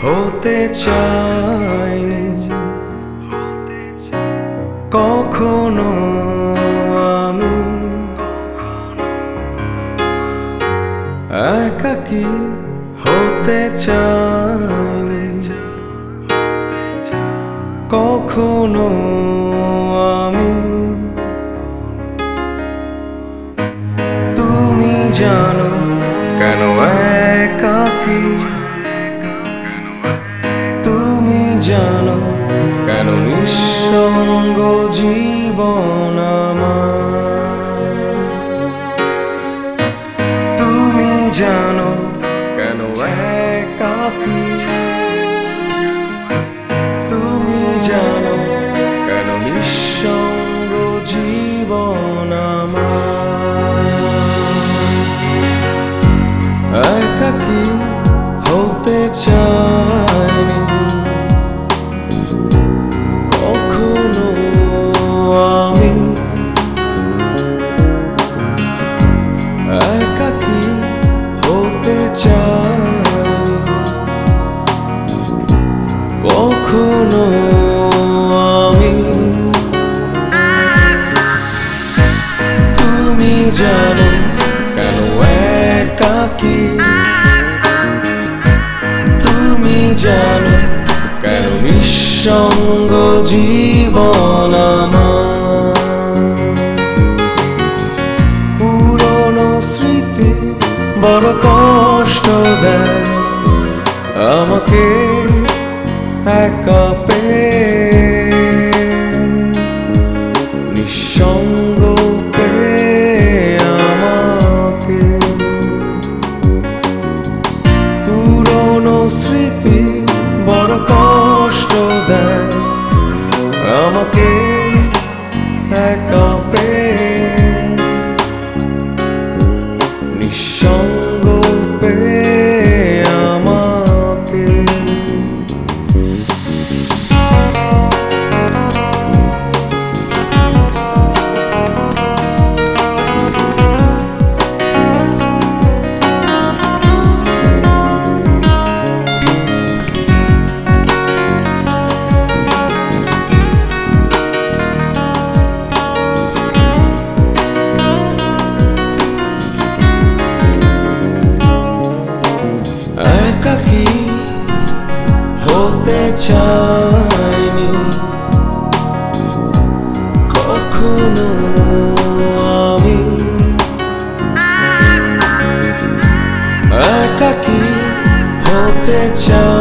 হতে চাইনি কখনো আমি একাকী হতে চাইনি কখনো আমি। তুমি জানো কেন একাকী, তুমি জানো কেন নিঃসঙ্গ জীবন আমার। তুমি জানো কেন একাকী, তুমি জানো কেন নিঃসঙ্গ জীবন আমার। একাকী হতে চাইনি কখনো আমি, একাকী হতে চাইনি কখনো আমি। তুমি জানো কেন একাকী, তুমি জানো কেন নিঃসঙ্গ জীবন আমার। পুরনো স্মৃতি বড় কষ্ট দেয় আমাকে একা পেয়ে, নিঃসঙ্গ পেয়ে আমাকে। পুরনো স্মৃতি বড় কষ্ট দেয় আমাকে একা পেয়ে, নিঃসঙ্গ পেয়ে আমাকে। একাকী হতে চাইনি কখনো আমি, একাকী হতে চাই।